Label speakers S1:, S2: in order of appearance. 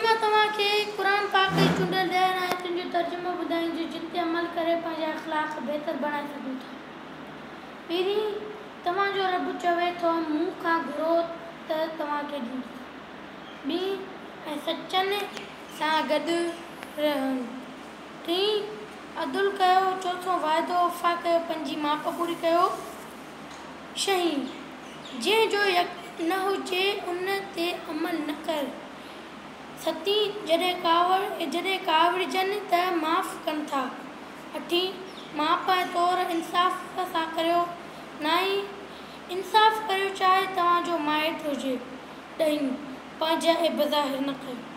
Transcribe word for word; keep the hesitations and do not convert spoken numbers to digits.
S1: मां तव्हांखे क़ुरान पाक जी चूंडियल ॾह आयतुनि जो तर्जुमो ॿुधाईंदुसि जिन ते अमल करे पंहिंजा अख़लाक़ बहितर बणाए सघूं था। पहिरीं तव्हांजो रब चवे थो मूं खां घुरो त तव्हांखे ॾींदुसि। ॿी ऐं सचनि सां गॾु रहनि। टी अदुल कयो। चोथों वाइदो वफ़ा कयो। पंजी माप पूरी कयो। छहीं जंहिंजो यकीन न हुजे उन ते अमल न कर। सतीं जॾहिं कावड़ जॾहिं कावड़जनि त माफ़ कनि था। अठी माप ऐं तौर इंसाफ़ सां करियो। नाई इंसाफ़ करियो चाहे तव्हांजो माइट हुजे। ॾहीं पंहिंजा ऐब ज़ाहिर न कयो।